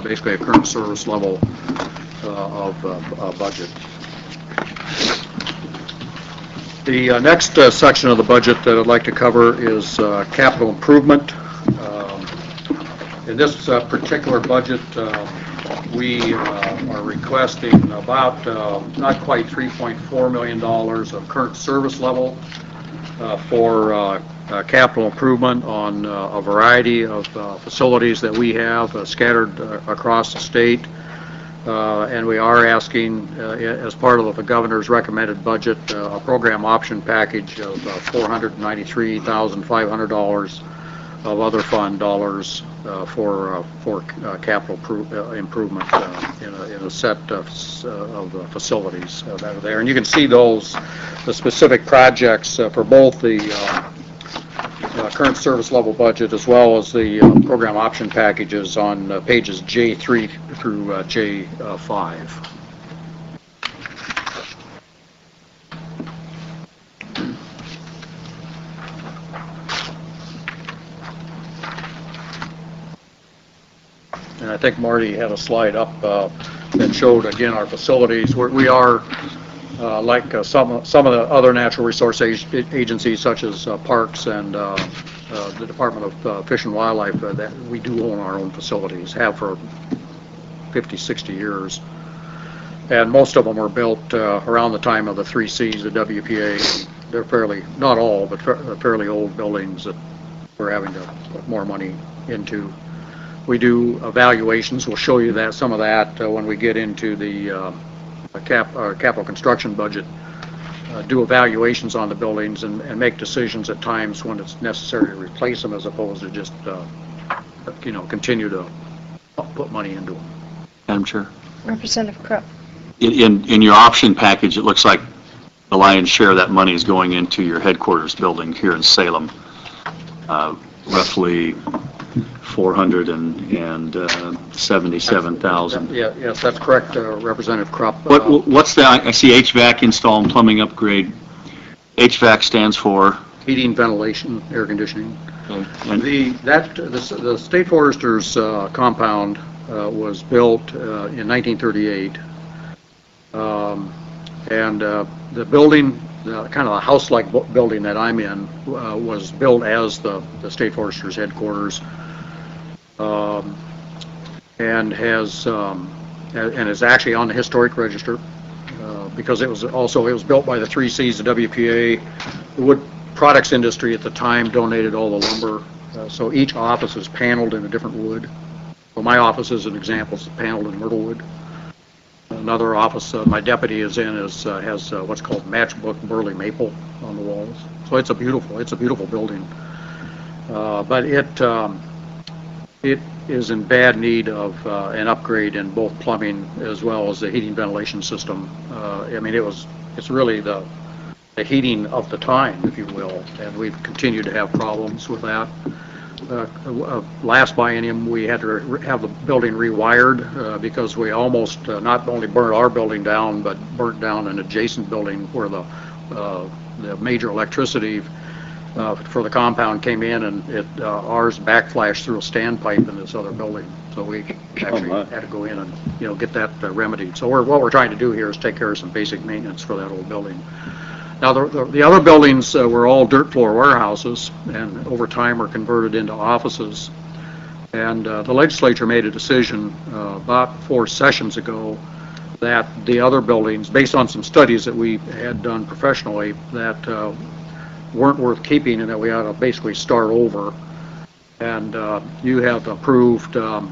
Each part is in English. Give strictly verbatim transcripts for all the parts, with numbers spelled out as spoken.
basically a current service level uh, of uh, uh, budget. The uh, next uh, section of the budget that I'd like to cover is uh, capital improvement. Um, in this uh, particular budget, uh, we uh, are requesting about uh, not quite three point four million dollars of current service level uh, for uh, uh, capital improvement on uh, a variety of uh, facilities that we have uh, scattered uh, across the state. Uh, and we are asking, uh, as part of the governor's recommended budget, uh, a program option package of uh, four hundred ninety-three thousand five hundred dollars of other fund dollars uh, for uh, for uh, capital uh, improvement uh, in, a, in a set of, uh, of uh, facilities uh, that are there. And you can see those, the specific projects uh, for both the uh, Uh, current service level budget as well as the uh, program option packages on uh, pages J three through uh, J five. And I think Marty had a slide up uh, that showed again our facilities. We're, we are Uh, like uh, some some of the other natural resource ag agencies, such as uh, parks and uh, uh, the Department of uh, Fish and Wildlife, uh, that we do own our own facilities, have for fifty, sixty years. And most of them were built uh, around the time of the three C's, the W P A. They're fairly, not all, but fa fairly old buildings that we're having to put more money into. We do evaluations. We'll show you that some of that uh, when we get into the uh, Cap, uh, capital construction budget, uh, do evaluations on the buildings and, and make decisions at times when it's necessary to replace them as opposed to just, uh, you know, continue to put money into them. Madam Chair. Representative Krupp. In, in, in your option package, it looks like the lion's share of that money is going into your headquarters building here in Salem. Uh, roughly four hundred seventy-seven thousand. Yeah, yes, that's correct, uh, Representative Krupp. What, uh, what's the, I see H V A C install and plumbing upgrade. H V A C stands for? Heating, ventilation, air conditioning. And the that the, the State Foresters uh, compound uh, was built uh, in nineteen thirty-eight, um, and uh, the building, the kind of a house-like building that I'm in, uh, was built as the, the State Foresters headquarters. Um, and has um, and is actually on the historic register uh, because it was also it was built by the three C's, the W P A. The wood products industry at the time donated all the lumber, uh, so each office is paneled in a different wood. So my office, as an example, is paneled in myrtle wood. Another office uh, my deputy is in is uh, has uh, what's called matchbook burley maple on the walls. So it's a beautiful it's a beautiful building, uh, but it. Um, It is in bad need of uh, an upgrade in both plumbing as well as the heating ventilation system. Uh, I mean, it was, it's really the, the heating of the time, if you will, and we've continued to have problems with that. Uh, uh, last biennium, we had to re have the building rewired uh, because we almost uh, not only burnt our building down, but burnt down an adjacent building where the, uh, the major electricity Uh, for the compound came in, and it uh, ours backflashed through a standpipe in this other building. So we actually oh had to go in and you know get that uh, remedied. So we're, what we're trying to do here is take care of some basic maintenance for that old building. Now the, the, the other buildings uh, were all dirt floor warehouses, and over time were converted into offices. And uh, the legislature made a decision uh, about four sessions ago that the other buildings, based on some studies that we had done professionally, that uh, weren't worth keeping and that we ought to basically start over. And uh, you have approved um,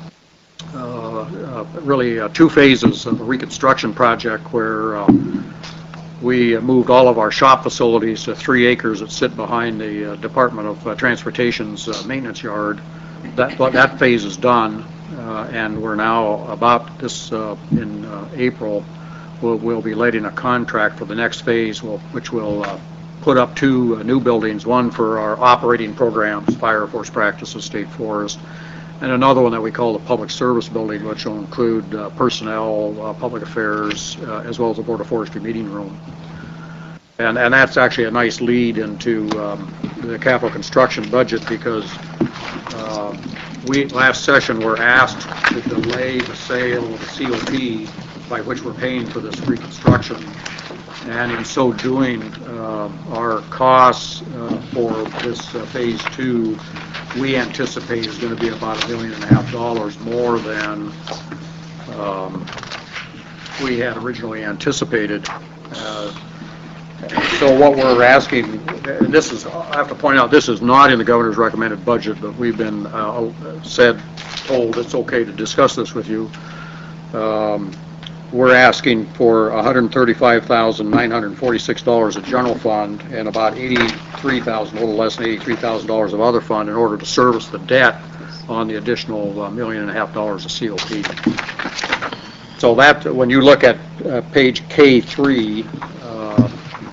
uh, uh, really uh, two phases of the reconstruction project where uh, we moved all of our shop facilities to three acres that sit behind the uh, Department of uh, Transportation's uh, maintenance yard. That, that phase is done, uh, and we're now about this uh, in uh, April, we'll, we'll be letting a contract for the next phase, will, which will uh, put up two uh, new buildings, one for our operating programs, fire force practices, state forest, and another one that we call the public service building, which will include uh, personnel, uh, public affairs, uh, as well as the Board of Forestry meeting room. And, and that's actually a nice lead into um, the capital construction budget because uh, we, last session, were asked to delay the sale of the C O P by which we're paying for this reconstruction. And in so doing, uh, our costs uh, for this uh, phase two, we anticipate is going to be about a million and a half dollars more than um, we had originally anticipated. Uh, so what we're asking, and this is, I have to point out, this is not in the governor's recommended budget, but we've been uh, said, told it's okay to discuss this with you. Um, We're asking for one hundred thirty-five thousand nine hundred forty-six dollars of general fund and about eighty-three thousand dollars, a little less than eighty-three thousand dollars of other fund in order to service the debt on the additional uh, million and a half dollars of C O P. So that, when you look at uh, page K three, uh,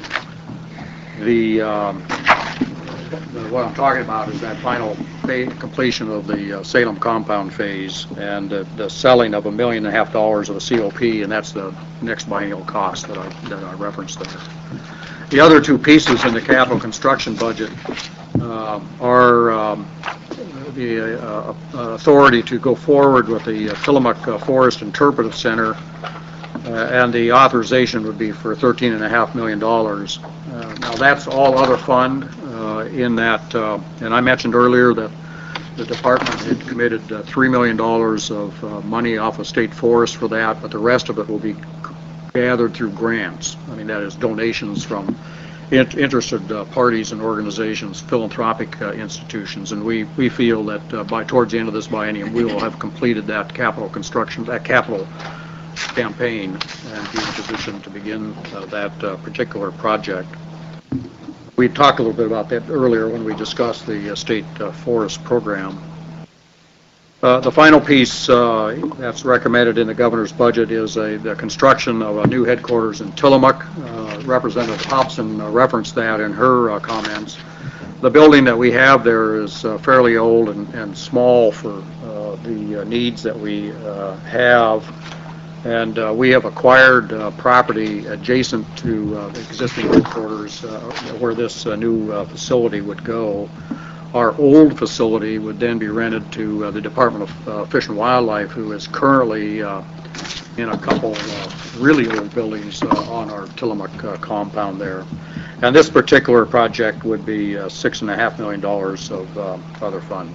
the, um, the what I'm talking about is that final phase, completion of the uh, Salem compound phase and uh, the selling of a million and a half dollars of a C O P, and that's the next biennial cost that I, that I referenced there. The other two pieces in the capital construction budget uh, are um, the uh, uh, authority to go forward with the uh, Tillamook uh, Forest Interpretive Center, uh, and the authorization would be for thirteen and a half million dollars. Uh, now that's all other fund uh, in that, uh, and I mentioned earlier that the department had committed uh, three million dollars of uh, money off of state forest for that, but the rest of it will be gathered through grants. I mean, that is donations from in interested uh, parties and organizations, philanthropic uh, institutions, and we, we feel that uh, by towards the end of this biennium, we will have completed that capital construction, that capital campaign, and be in a position to begin uh, that uh, particular project. We talked a little bit about that earlier when we discussed the uh, state uh, forest program. Uh, the final piece uh, that's recommended in the governor's budget is a, the construction of a new headquarters in Tillamook. Uh, Representative Hobson uh, referenced that in her uh, comments. The building that we have there is uh, fairly old and, and small for uh, the uh, needs that we uh, have. And uh, we have acquired uh, property adjacent to uh, the existing headquarters uh, where this uh, new uh, facility would go. Our old facility would then be rented to uh, the Department of uh, Fish and Wildlife, who is currently uh, in a couple of really old buildings uh, on our Tillamook uh, compound there. And this particular project would be uh, six and a half million dollars of uh, other fund.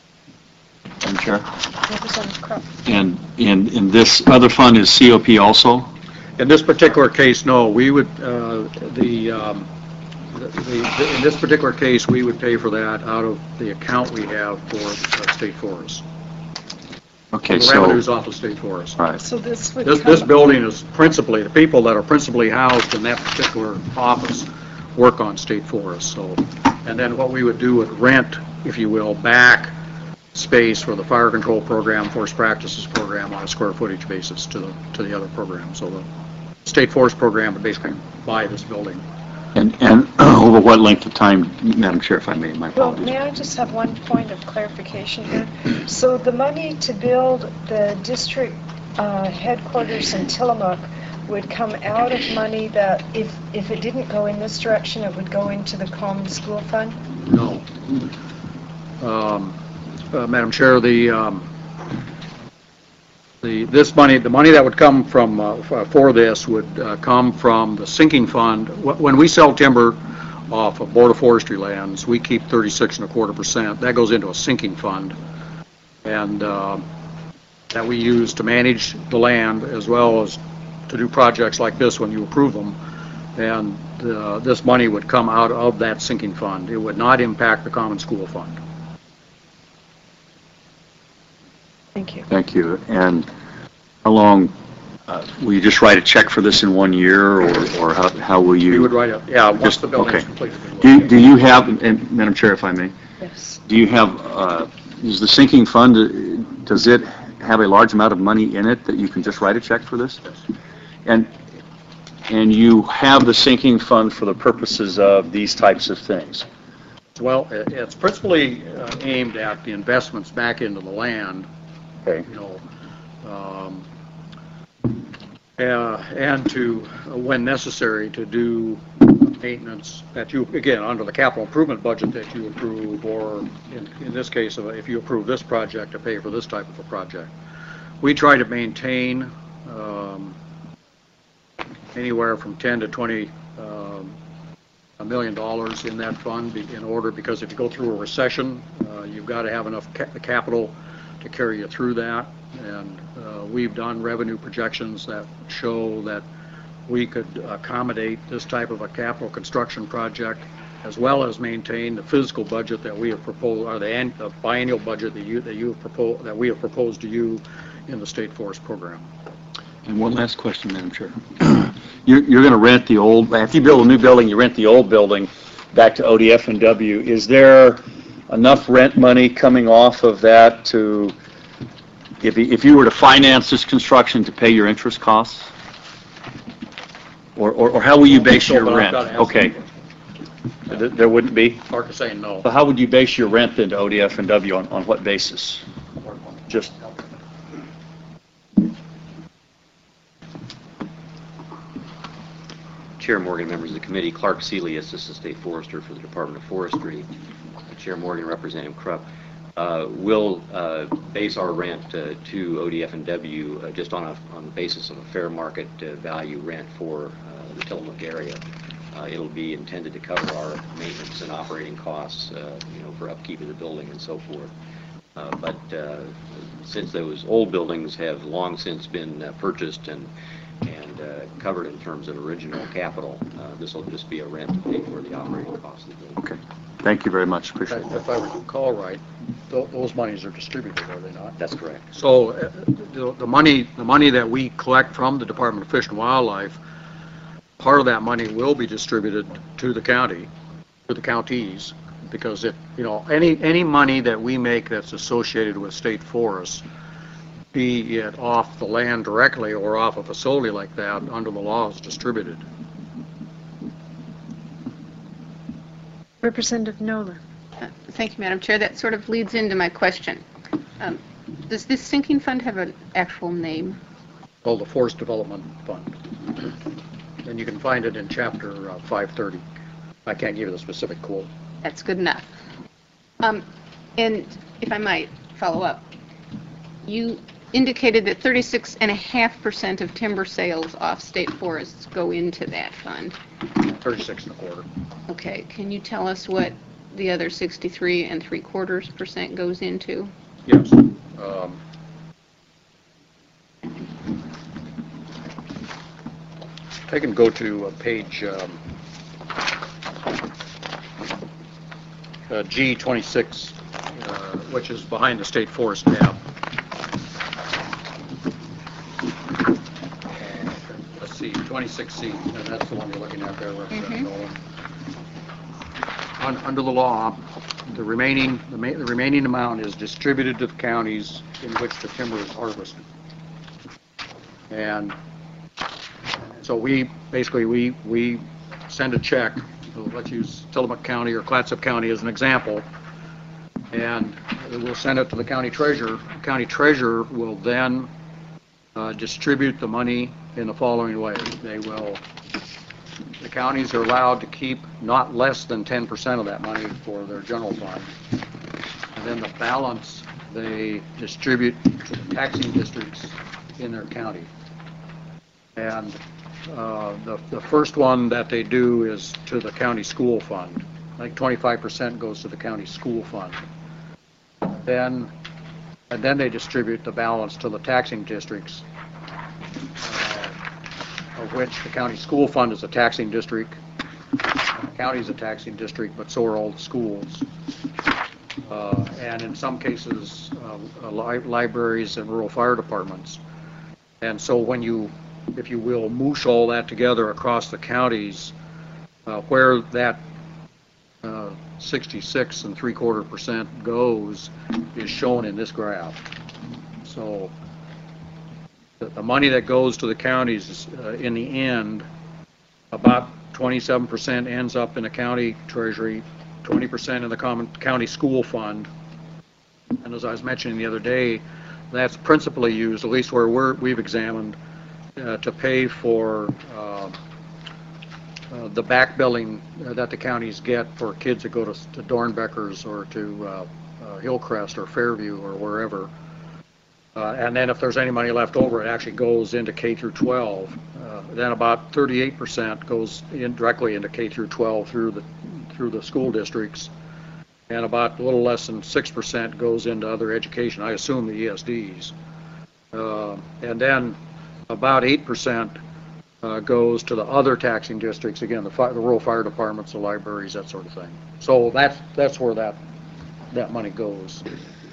Madam Chair? Representative Krupp. And in, in this other fund is C O P also? In this particular case, no. We would, uh, the, um, the, the, in this particular case, we would pay for that out of the account we have for uh, state forest. Okay, the so... revenues off of state forest. All right. So this would This, come- this building is principally, the people that are principally housed in that particular office work on state forest. So, and then what we would do would rent, if you will, back space for the fire control program, forest practices program on a square footage basis to the, to the other programs. So the state forest program would basically buy this building. And, and over what length of time, Madam Chair, if I may, my Well, apologies. may I just have one point of clarification here? So the money to build the district uh, headquarters in Tillamook would come out of money that, if, if it didn't go in this direction, it would go into the common school fund? No. Um, uh, Madam Chair, the, um, the, this money, the money that would come from, uh, f- for this would uh, come from the sinking fund. Wh- When we sell timber off of Board of Forestry lands, we keep thirty-six and a quarter percent. That goes into a sinking fund, and uh, that we use to manage the land as well as to do projects like this when you approve them. And uh, this money would come out of that sinking fund. It would not impact the common school fund. Thank you. Thank you. And how long, uh, will you just write a check for this in one year, or, or how, how will you? We would write a, yeah, once Just- the building is okay. completed. we will. Do, do you have, and Madam Chair, if I may, Yes. do you have, uh, is the sinking fund, uh, does it have a large amount of money in it that you can just write a check for this? And, and you have the sinking fund for the purposes of these types of things? Well, it- it's principally uh, aimed at the investments back into the land, Okay. you know, um, uh, and to, uh, when necessary, to do maintenance that you, again, under the capital improvement budget that you approve, or in, in this case, if you approve this project to pay for this type of a project. We try to maintain um, anywhere from ten to twenty um, a million dollars in that fund in order, because if you go through a recession, uh, you've got to have enough ca capital to carry you through that. And uh, we've done revenue projections that show that we could accommodate this type of a capital construction project, as well as maintain the physical budget that we have proposed, or the, an, the biennial budget that you that you have proposed, that we have proposed to you in the State Forest Program. And one last question, Madam Chair. You're, you're going to rent the old, if you build a new building, you rent the old building back to O D F and W. Is there enough rent money coming off of that to, if, if you were to finance this construction, to pay your interest costs? Or, or, or how will you base So, your but I've rent? got to ask Okay. There there wouldn't be? Hard to say no. So how would you base your rent then to O D F and W, on, on what basis? Just, Chair Morgan, members of the committee, Clark Seeley, Assistant State Forester for the Department of Forestry. Chair Morgan, Representative Krupp. Uh, we'll uh, base our rent uh, to O D F and W uh, just on, a, on the basis of a fair market uh, value rent for uh, the Tillamook area. Uh, it'll be intended to cover our maintenance and operating costs, uh, you know, for upkeep of the building and so forth. Uh, but uh, since those old buildings have long since been uh, purchased and and uh, covered in terms of original capital, uh, this will just be a rent to pay for the operating costs of the building. okay. Thank you very much. Appreciate it. If I recall right, th those monies are distributed, are they not? That's correct. So uh, the, the money, the money that we collect from the Department of Fish and Wildlife, part of that money will be distributed to the county, to the counties, because it, you know, any any money that we make that's associated with state forests, be it off the land directly or off a facility like that, under the law is distributed. Representative Nolan. Uh, Thank you, Madam Chair. That sort of leads into my question. Um, Does this sinking fund have an actual name? Called the Forest Development Fund. And you can find it in chapter uh, five thirty. I can't give you the specific quote. That's good enough. Um, And if I might follow up, you indicated that thirty-six point five percent of timber sales off state forests go into that fund. thirty-six and a quarter. Okay, can you tell us what the other sixty-three and three quarters percent goes into? Yes. Um, Take and go to uh, page um, uh, G twenty-six, uh, which is behind the State Forest tab. Uh, Let's see, twenty-six C, and that's the one you're looking at there, Representative Nolan. Un- Under the law, the remaining, the ma- the remaining amount is distributed to the counties in which the timber is harvested. And so we, basically, we, we send a check, so let's use Tillamook County or Clatsop County as an example, and we'll send it to the county treasurer. The county treasurer will then uh, distribute the money in the following way. They will, the counties are allowed to keep not less than ten percent of that money for their general fund. And then the balance they distribute to the taxing districts in their county. And uh, the, the first one that they do is to the county school fund. Like twenty-five percent goes to the county school fund. Then, and then they distribute the balance to the taxing districts, uh, of which the county school fund is a taxing district. The county is a taxing district, but so are all the schools. Uh, and in some cases, uh, li libraries and rural fire departments. And so when you, if you will, moosh all that together across the counties, uh, where that uh, sixty-six and three quarter percent goes is shown in this graph. So the, the money that goes to the counties is, uh, in the end, about twenty-seven percent ends up in the county treasury, twenty percent in the common county school fund. And as I was mentioning the other day, that's principally used, at least where we're, we've examined, uh, to pay for uh, uh, the back billing uh, that the counties get for kids that go to, to Dornbeckers or to uh, uh, Hillcrest or Fairview or wherever. Uh, and then if there's any money left over, it actually goes into K through twelve. Uh, then about thirty-eight percent goes in directly into K through twelve through the through the school districts, and about a little less than six percent goes into other education. I assume the E S Ds, uh, and then about eight percent uh, goes to the other taxing districts. Again, the, fi- the rural fire departments, the libraries, that sort of thing. So that's that's where that that money goes.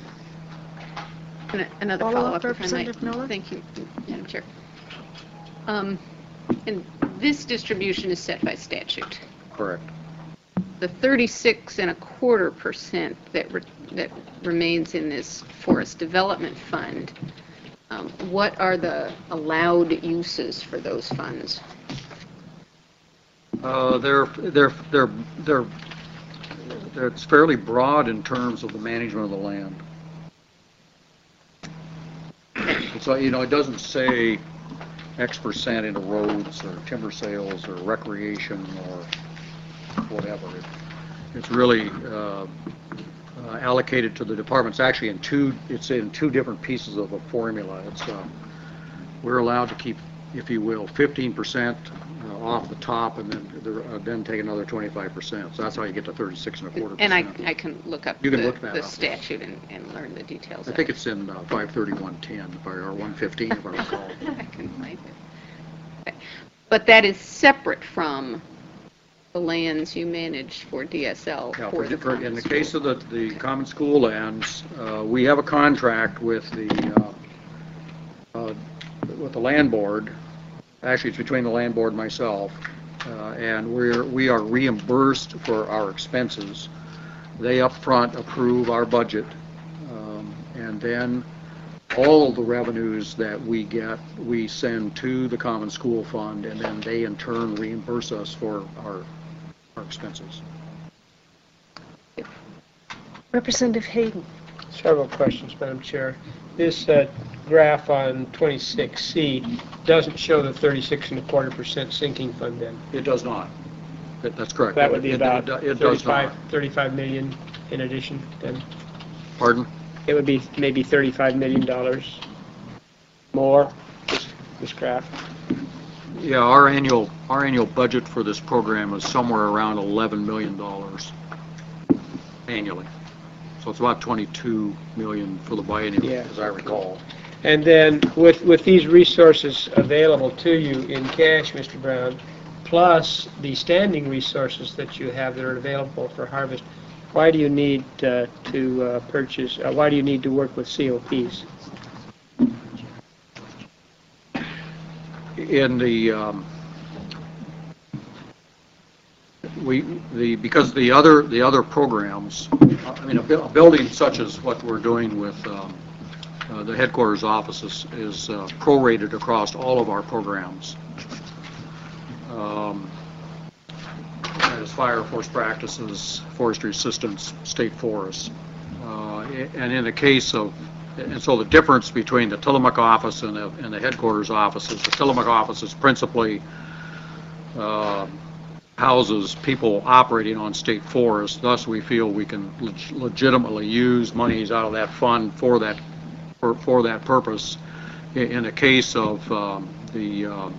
An- Another Follow-up, follow-up, if I might. Representative Miller? Thank you, Madam Chair. Um, And this distribution is set by statute. Correct. The thirty-six and a quarter percent that re- that remains in this forest development fund, um, what are the allowed uses for those funds? Uh, they're they're they're they're it's fairly broad in terms of the management of the land. So, you know, it doesn't say X percent into roads or timber sales or recreation or whatever. It, it's really uh, uh, allocated to the departments. Actually, in two, it's in two different pieces of a formula. It's uh, we're allowed to keep, if you will, fifteen percent uh, off the top, and then uh, then take another twenty-five percent. So that's how you get to thirty-six and a quarter And I, percent. I can look up You can the, look that the up. statute and, and learn the details I of think it. it's in uh, five thirty-one ten, if I, or one fifteen, if I recall. I can find it. Okay. But that is separate from the lands you manage for D S L Yeah, for for- the for- common in the school. case of the, the common school lands, uh, we have a contract with the, uh, uh, with the land board. Actually, it's between the land board and myself, uh, and we're, we are reimbursed for our expenses. They upfront approve our budget, um, and then all of the revenues that we get, we send to the common school fund, and then they in turn reimburse us for our, our expenses. Representative Hayden. Several questions, Madam Chair. This uh, graph on twenty-six C doesn't show the thirty-six and a quarter percent sinking fund then. It does not. That- That's correct. That would be It- it- about It it does thirty-five, not. thirty-five million in addition then. Pardon? It would be maybe thirty-five million dollars more, this, this graph. Yeah, our annual, our annual budget for this program is somewhere around eleven million dollars annually. So it's about twenty-two million dollars for the biennium, Yeah. as I recall. And then with, with these resources available to you in cash, Mister Brown, plus the standing resources that you have that are available for harvest, why do you need uh, to uh, purchase, uh, why do you need to work with C O Ps? In the, um, we, the, because the other, the other programs, I mean, a bu- a building such as what we're doing with um, uh, the headquarters offices is uh, prorated across all of our programs. Um, that is fire, force practices, forestry assistance, state forests. Uh, and in the case of, and so the difference between the Tillamook office and the, and the headquarters offices, the Tillamook office is principally uh, houses people operating on state forests. Thus, we feel we can leg- legitimately use monies out of that fund for that for, for that purpose. In, in the case of um, the, um,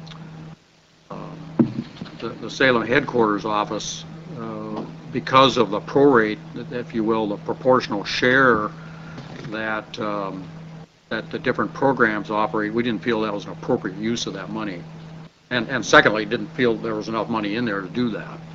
um, the the Salem headquarters office, uh, because of the prorate, if you will, the proportional share that um, that the different programs operate, we didn't feel that was an appropriate use of that money. And, and secondly, didn't feel there was enough money in there to do that.